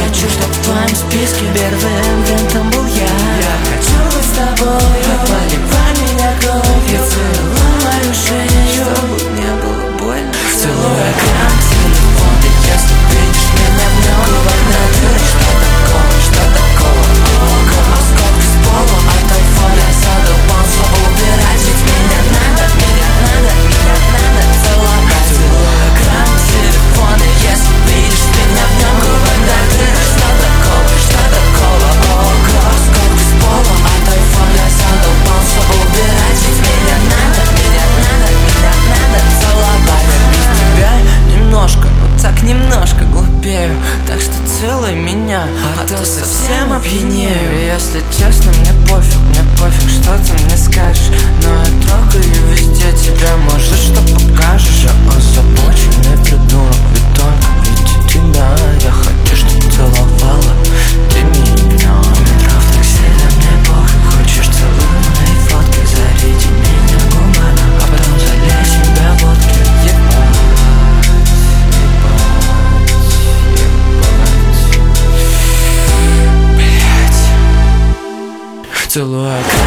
хочу, чтоб в твоем списке первым вариантом был я. Я хочу быть с тобой, поливай меня кровью, целуй мою шею, чтобы мне было больно. Целуя экран телефона, если видишь меня в нем, главное ты. Что такого, что такого? Сколько с пола от айфона задолбался убирать, ведь меня надо целовать. Целуя экран телефона, если видишь меня в нем, главное ты. Что такого, что такого? Сколько с пола от айфона задолбался убирать, ведь меня надо целовать. Без тебя немножко, но так немножко глупею, так что целуй меня, а то совсем опьянею. Если честно, мне пофиг, что ты мне скажешь, но я трогаю везде тебя, может, что покажешь. Я озабоченный придурок, ведь только видеть тебя я хочу, чтоб целовала ты меня. Метро в такси, да мне похуй, хочешь целуй мои фотки, заряди меня губами, а потом залей себе водки. Целуя